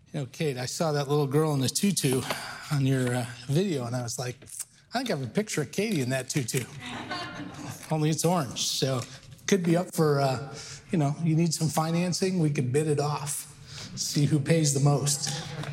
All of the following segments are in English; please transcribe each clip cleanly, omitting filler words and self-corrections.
Kate, I saw that little girl in the tutu on your video, and I was like, I think I have a picture of Katie in that tutu. Only it's orange, so could be up for, you need some financing, we could bid it off, see who pays the most.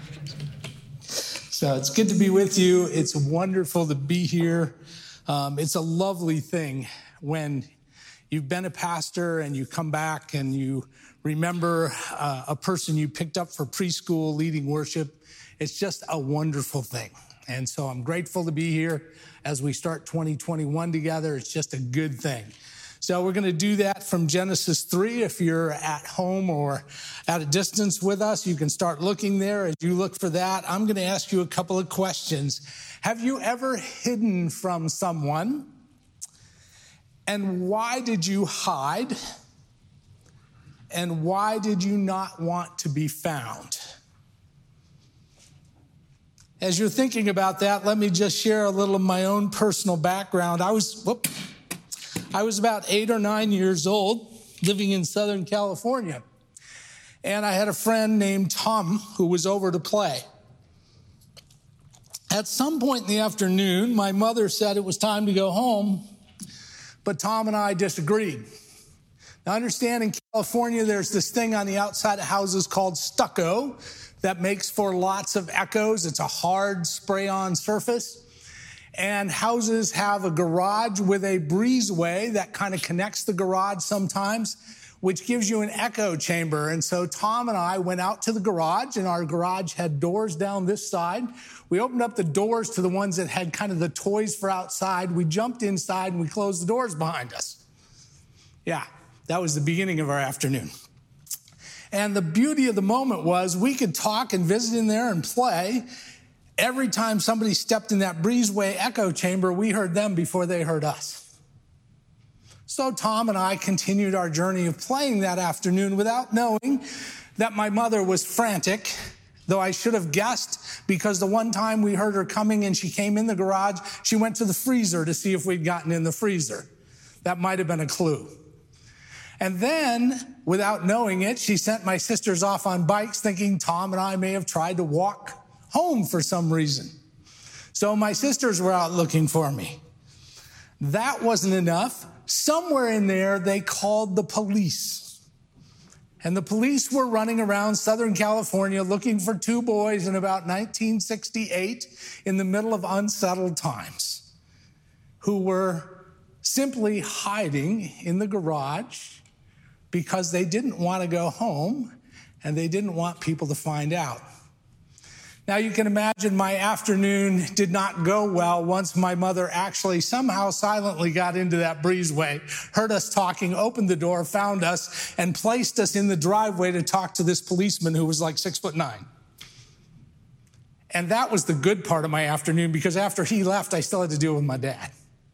So it's good to be with you. It's wonderful to be here. It's a lovely thing when you've been a pastor and you come back and you remember a person you picked up for preschool leading worship. It's just a wonderful thing. And so I'm grateful to be here as we start 2021 together. It's just a good thing. So we're going to do that from Genesis 3. If you're at home or at a distance with us, you can start looking there. As you look for that, I'm going to ask you a couple of questions. Have you ever hidden from someone? And why did you hide? And why did you not want to be found? As you're thinking about that, let me just share a little of my own personal background. I was about 8 or 9 years old, living in Southern California. And I had a friend named Tom who was over to play. At some point in the afternoon, my mother said it was time to go home, but Tom and I disagreed. Now, understand in California, there's this thing on the outside of houses called stucco that makes for lots of echoes. It's a hard spray-on surface. And houses have a garage with a breezeway that kind of connects the garage sometimes, which gives you an echo chamber. And so Tom and I went out to the garage, and our garage had doors down this side. We opened up the doors to the ones that had kind of the toys for outside. We jumped inside, and we closed the doors behind us. Yeah, that was the beginning of our afternoon. And the beauty of the moment was we could talk and visit in there and play. Every time somebody stepped in that breezeway echo chamber, we heard them before they heard us. So Tom and I continued our journey of playing that afternoon without knowing that my mother was frantic, though I should have guessed, because the one time we heard her coming and she came in the garage, she went to the freezer to see if we'd gotten in the freezer. That might have been a clue. And then, without knowing it, she sent my sisters off on bikes thinking Tom and I may have tried to walk home for some reason. So my sisters were out looking for me. That wasn't enough. Somewhere in there, they called the police. And the police were running around Southern California looking for two boys in about 1968 in the middle of unsettled times who were simply hiding in the garage because they didn't want to go home and they didn't want people to find out. Now, you can imagine my afternoon did not go well once my mother actually somehow silently got into that breezeway, heard us talking, opened the door, found us, and placed us in the driveway to talk to this policeman who was like 6'9". And that was the good part of my afternoon, because after he left, I still had to deal with my dad.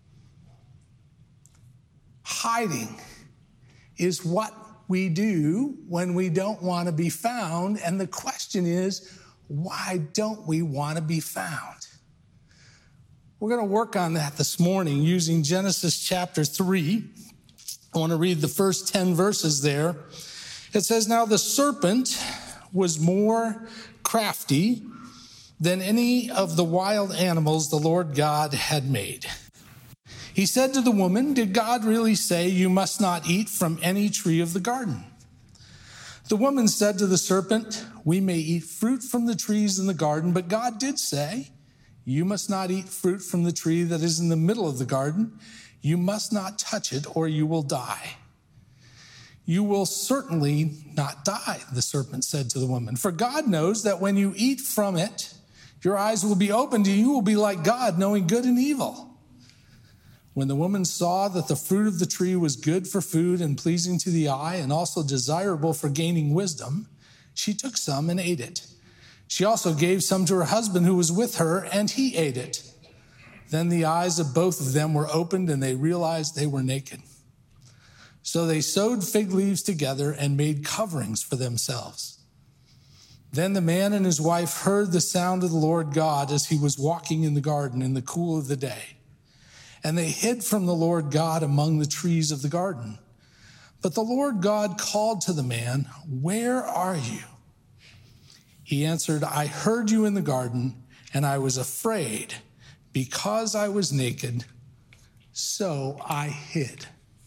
Hiding is what we do when we don't want to be found. And the question is, why don't we want to be found? We're going to work on that this morning using Genesis chapter 3. I want to read the first 10 verses there. It says, "Now the serpent was more crafty than any of the wild animals the Lord God had made. He said to the woman, 'Did God really say you must not eat from any tree of the garden?' The woman said to the serpent, 'We may eat fruit from the trees in the garden, but God did say, you must not eat fruit from the tree that is in the middle of the garden. You must not touch it or you will die.' 'You will certainly not die,' the serpent said to the woman, 'for God knows that when you eat from it, your eyes will be opened and you will be like God, knowing good and evil.' When the woman saw that the fruit of the tree was good for food and pleasing to the eye and also desirable for gaining wisdom, she took some and ate it. She also gave some to her husband who was with her, and he ate it. Then the eyes of both of them were opened and they realized they were naked. So they sewed fig leaves together and made coverings for themselves. Then the man and his wife heard the sound of the Lord God as he was walking in the garden in the cool of the day. And they hid from the Lord God among the trees of the garden. But the Lord God called to the man, 'Where are you?' He answered, I heard you in the garden, and I was afraid because I was naked, so I hid.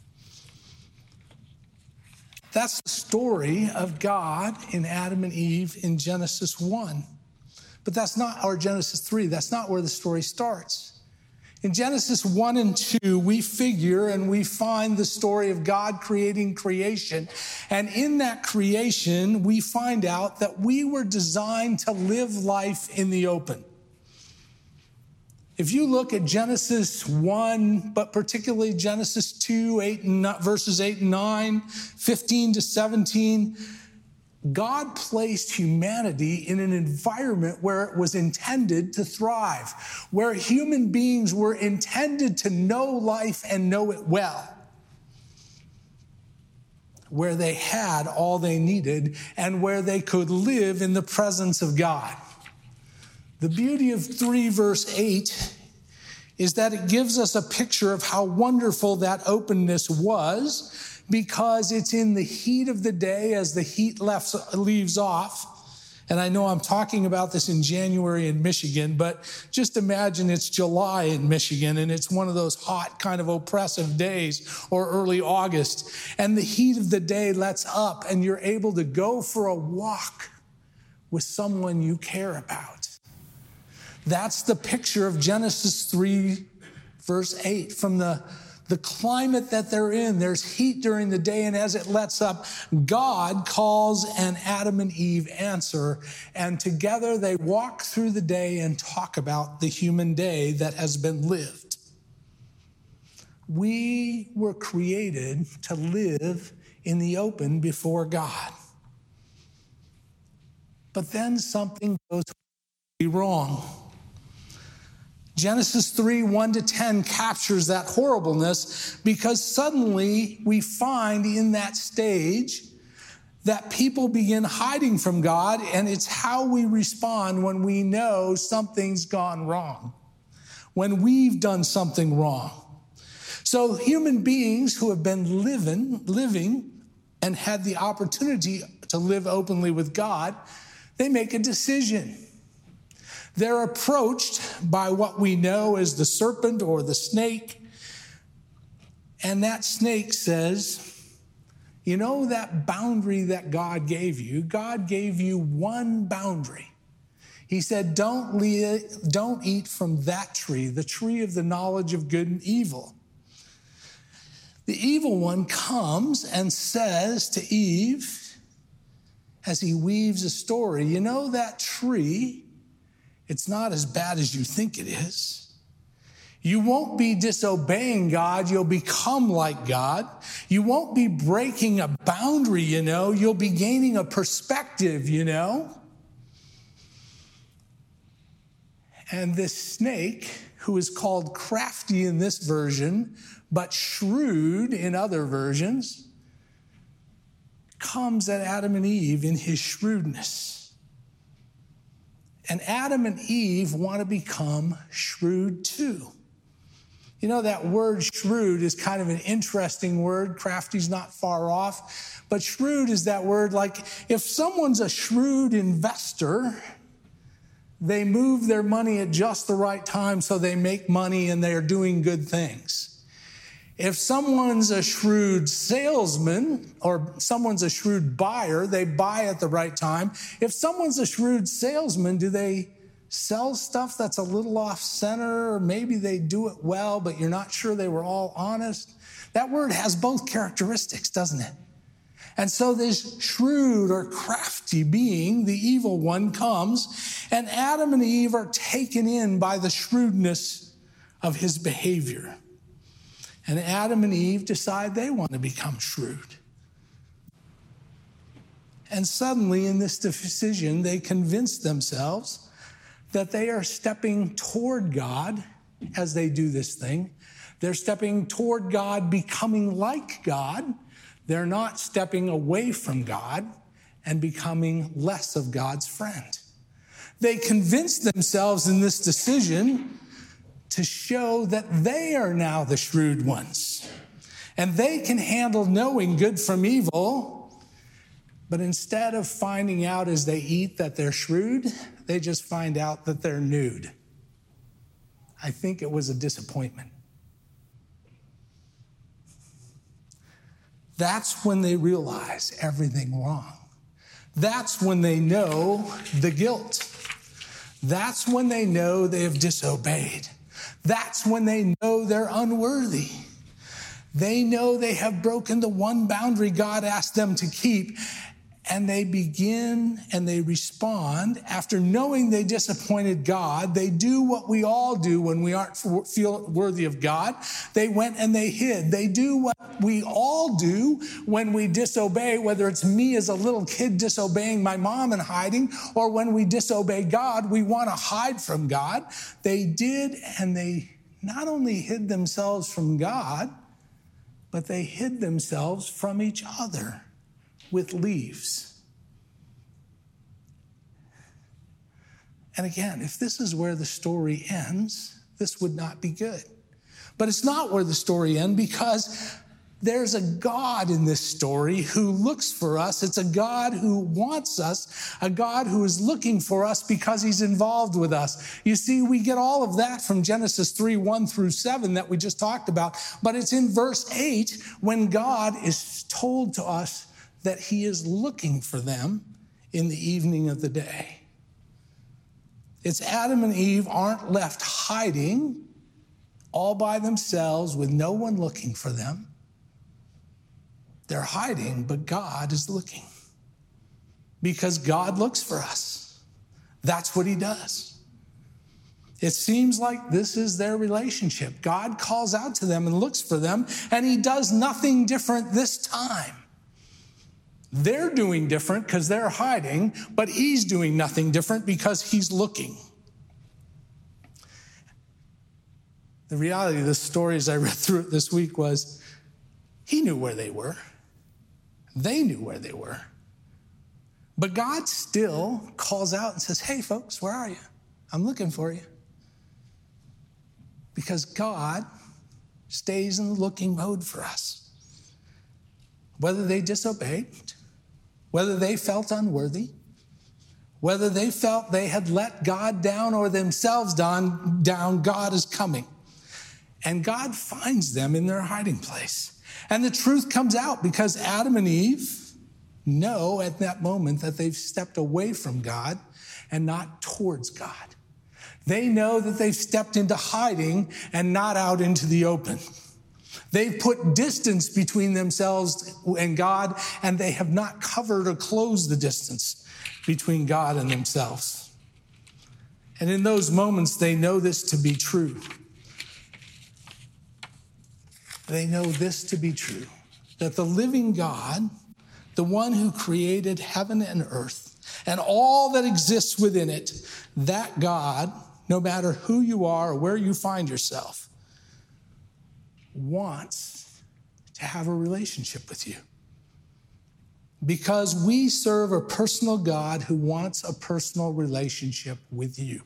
That's the story of God in Adam and Eve in Genesis 1. But that's not, or Genesis 3, that's not where the story starts. In Genesis 1 and 2, we figure and we find the story of God creating creation. And in that creation, we find out that we were designed to live life in the open. If you look at Genesis 1, but particularly Genesis 2, verses 8 and 9, 15 to 17, God placed humanity in an environment where it was intended to thrive, where human beings were intended to know life and know it well, where they had all they needed and where they could live in the presence of God. The beauty of 3 verse 8 is that it gives us a picture of how wonderful that openness was, because it's in the heat of the day as the heat leaves off. And I know I'm talking about this in January in Michigan, but just imagine it's July in Michigan and it's one of those hot kind of oppressive days, or early August, and the heat of the day lets up and you're able to go for a walk with someone you care about. That's the picture of Genesis 3 verse 8. From the climate that they're in, there's heat during the day, and as it lets up, God calls and Adam and Eve answer, and together they walk through the day and talk about the human day that has been lived. We were created to live in the open before God. But then something goes wrong. Genesis 3, 1 to 10 captures that horribleness, because suddenly we find in that stage that people begin hiding from God, and it's how we respond when we know something's gone wrong, when we've done something wrong. So human beings who have been living and had the opportunity to live openly with God, they make a decision. They're approached by what we know as the serpent or the snake. And that snake says, you know that boundary that God gave you? God gave you one boundary. He said, don't eat from that tree, the tree of the knowledge of good and evil. The evil one comes and says to Eve, as he weaves a story, you know that tree, it's not as bad as you think it is. You won't be disobeying God. You'll become like God. You won't be breaking a boundary, You'll be gaining a perspective, And this snake, who is called crafty in this version, but shrewd in other versions, comes at Adam and Eve in his shrewdness. And Adam and Eve want to become shrewd too. That word shrewd is kind of an interesting word. Crafty's not far off. But shrewd is that word, like if someone's a shrewd investor, they move their money at just the right time so they make money and they are doing good things. If someone's a shrewd salesman or someone's a shrewd buyer, they buy at the right time. If someone's a shrewd salesman, do they sell stuff that's a little off center? Or maybe they do it well, but you're not sure they were all honest. That word has both characteristics, doesn't it? And so this shrewd or crafty being, the evil one, comes, and Adam and Eve are taken in by the shrewdness of his behavior. And Adam and Eve decide they want to become shrewd. And suddenly in this decision, they convince themselves that they are stepping toward God as they do this thing. They're stepping toward God, becoming like God. They're not stepping away from God and becoming less of God's friend. They convince themselves in this decision to show that they are now the shrewd ones. And they can handle knowing good from evil But instead of finding out as they eat that they're shrewd, they just find out that they're nude. I think it was a disappointment. That's when they realize everything wrong. That's when they know the guilt. That's when they know they have disobeyed. That's when they know they're unworthy. They know they have broken the one boundary God asked them to keep. And they begin and they respond. After knowing they disappointed God, they do what we all do when we aren't feel worthy of God. They went and they hid. They do what we all do when we disobey, whether it's me as a little kid disobeying my mom and hiding, or when we disobey God, we want to hide from God. They did, and they not only hid themselves from God, but they hid themselves from each other with leaves. And again, if this is where the story ends, this would not be good. But it's not where the story ends, because there's a God in this story who looks for us. It's a God who wants us, a God who is looking for us because he's involved with us. You see, we get all of that from Genesis 3:1-7 that we just talked about. But it's in verse 8 when God is told to us that he is looking for them in the evening of the day. It's Adam and Eve aren't left hiding all by themselves with no one looking for them. They're hiding, but God is looking. Because God looks for us. That's what he does. It seems like this is their relationship. God calls out to them and looks for them, and he does nothing different this time. They're doing different because they're hiding, but he's doing nothing different because he's looking. The reality of the story as I read through it this week was he knew where they were. They knew where they were. But God still calls out and says, hey, folks, where are you? I'm looking for you. Because God stays in the looking mode for us. Whether they disobeyed, whether they felt unworthy, whether they felt they had let God down or themselves down, God is coming. And God finds them in their hiding place. And the truth comes out because Adam and Eve know at that moment that they've stepped away from God and not towards God. They know that they've stepped into hiding and not out into the open. They've put distance between themselves and God, and they have not covered or closed the distance between God and themselves. And in those moments, they know this to be true. They know this to be true, that the living God, the one who created heaven and earth and all that exists within it, that God, no matter who you are or where you find yourself, wants to have a relationship with you. Because we serve a personal God who wants a personal relationship with you.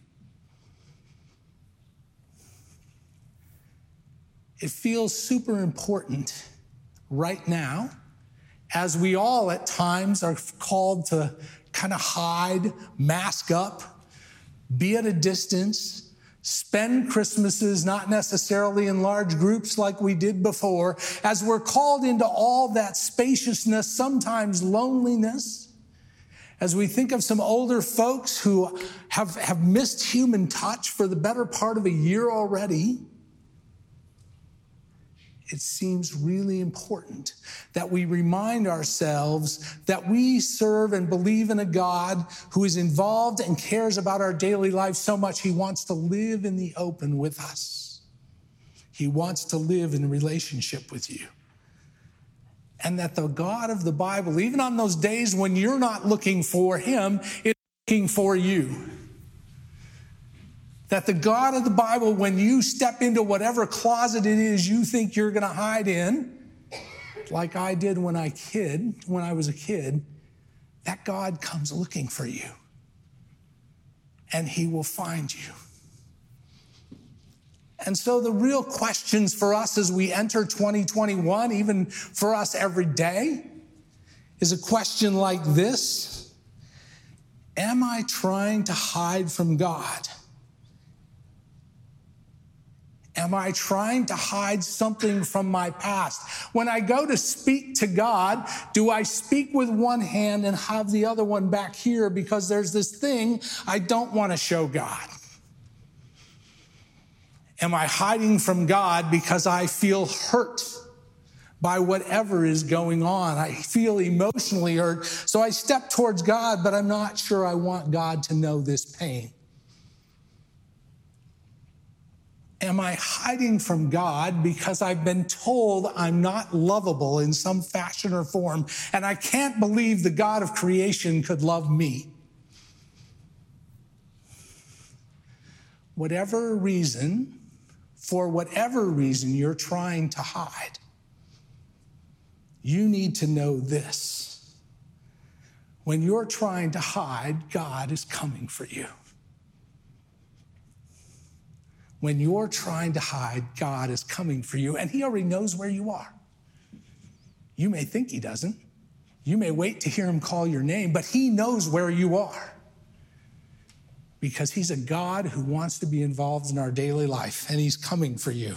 It feels super important right now, as we all at times are called to kind of hide, mask up, be at a distance, spend Christmases not necessarily in large groups like we did before, as we're called into all that spaciousness, sometimes loneliness. As we think of some older folks who have missed human touch for the better part of a year already, it seems really important that we remind ourselves that we serve and believe in a God who is involved and cares about our daily life so much he wants to live in the open with us. He wants to live in relationship with you. And that the God of the Bible, even on those days when you're not looking for him, is looking for you. That the God of the Bible, when you step into whatever closet it is you think you're going to hide in, like I did when I was a kid, that God comes looking for you. And he will find you. And so the real questions for us as we enter 2021, even for us every day, is a question like this: am I trying to hide from God? Am I trying to hide something from my past? When I go to speak to God, do I speak with one hand and have the other one back here because there's this thing I don't want to show God? Am I hiding from God because I feel hurt by whatever is going on? I feel emotionally hurt, so I step towards God, but I'm not sure I want God to know this pain. Am I hiding from God because I've been told I'm not lovable in some fashion or form, and I can't believe the God of creation could love me? Whatever reason, for whatever reason you're trying to hide, you need to know this: when you're trying to hide, God is coming for you. When you're trying to hide, God is coming for you, and he already knows where you are. You may think he doesn't. You may wait to hear him call your name, but he knows where you are, because he's a God who wants to be involved in our daily life, and he's coming for you.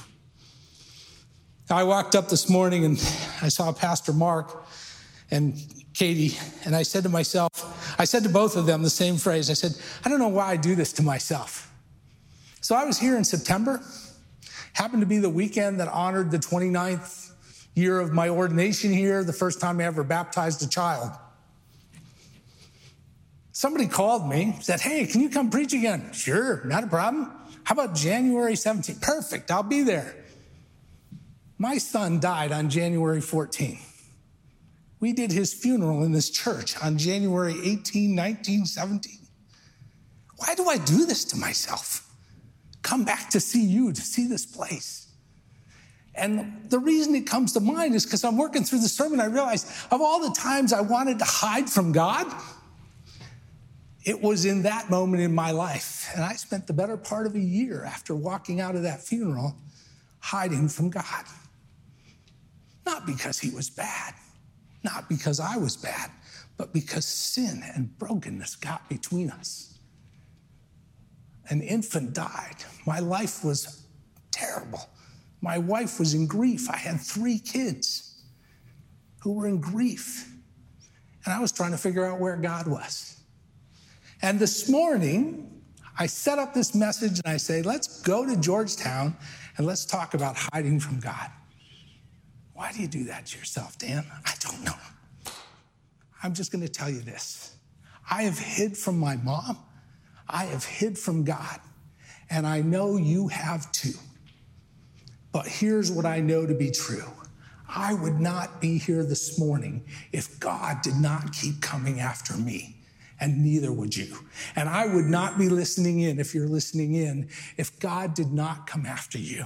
I walked up this morning and I saw Pastor Mark and Katie, and I said to myself, I said to both of them the same phrase. I said, I don't know why I do this to myself. So I was here in September, happened to be the weekend that honored the 29th year of my ordination here, the first time I ever baptized a child. Somebody called me, said, hey, can you come preach again? Sure, not a problem. How about January 17th? Perfect, I'll be there. My son died on January 14th. We did his funeral in this church on January 18, 1917. Why do I do this to myself? Come back to see you, to see this place. And the reason it comes to mind is because I'm working through the sermon, I realized of all the times I wanted to hide from God, it was in that moment in my life. And I spent the better part of a year after walking out of that funeral hiding from God. Not because he was bad, not because I was bad, but because sin and brokenness got between us. An infant died. My life was terrible. My wife was in grief. I had 3 kids who were in grief. And I was trying to figure out where God was. And this morning, I set up this message and I say, let's go to Georgetown and let's talk about hiding from God. Why do you do that to yourself, Dan? I don't know. I'm just going to tell you this. I have hid from my mom. I have hid from God, and I know you have too. But here's what I know to be true. I would not be here this morning if God did not keep coming after me, and neither would you. And I would not be listening in, if you're listening in, if God did not come after you.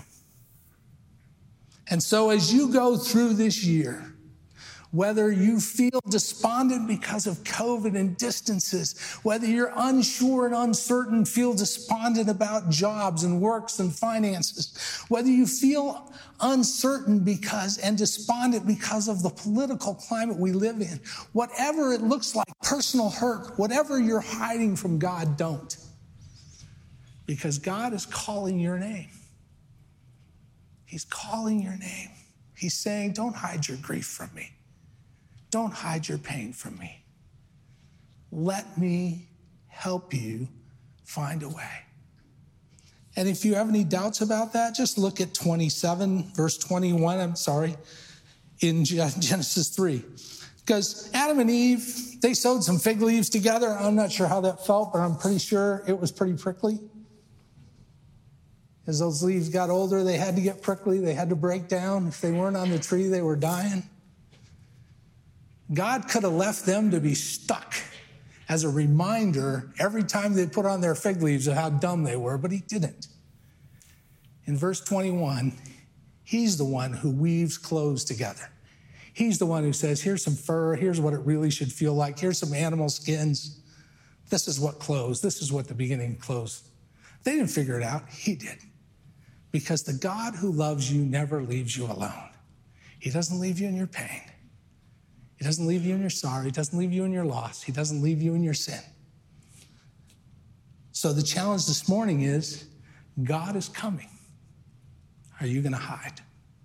And so as you go through this year, whether you feel despondent because of COVID and distances, whether you're unsure and uncertain, feel despondent about jobs and works and finances, whether you feel uncertain because and despondent because of the political climate we live in, whatever it looks like, personal hurt, whatever you're hiding from God, don't. Because God is calling your name. He's calling your name. He's saying, don't hide your grief from me. Don't hide your pain from me. Let me help you find a way. And if you have any doubts about that, just look at 27, verse 21, in Genesis 3. Because Adam and Eve, they sewed some fig leaves together. I'm not sure how that felt, but I'm pretty sure it was pretty prickly. As those leaves got older, they had to get prickly. They had to break down. If they weren't on the tree, they were dying. God could have left them to be stuck as a reminder every time they put on their fig leaves of how dumb they were, but he didn't. In verse 21, he's the one who weaves clothes together. He's the one who says, here's some fur, here's what it really should feel like, here's some animal skins. This is what clothes, this is what the beginning clothes. They didn't figure it out, he did. Because the God who loves you never leaves you alone. He doesn't leave you in your pain. He doesn't leave you in your sorrow. He doesn't leave you in your loss. He doesn't leave you in your sin. So the challenge this morning is, God is coming. Are you going to hide?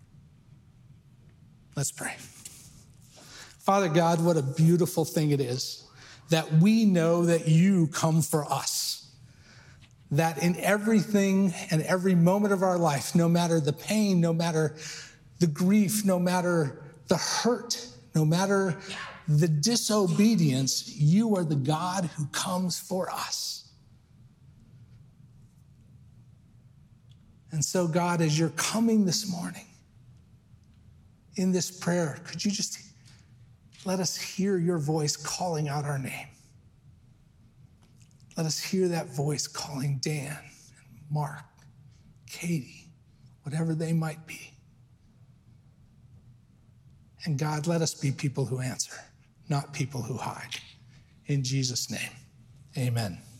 Let's pray. Father God, what a beautiful thing it is that we know that you come for us. That in everything and every moment of our life, no matter the pain, no matter the grief, no matter the hurt, no matter the disobedience, you are the God who comes for us. And so, God, as you're coming this morning in this prayer, could you just let us hear your voice calling out our name? Let us hear that voice calling Dan, Mark, Katie, whatever they might be. And God, let us be people who answer, not people who hide. In Jesus' name, amen.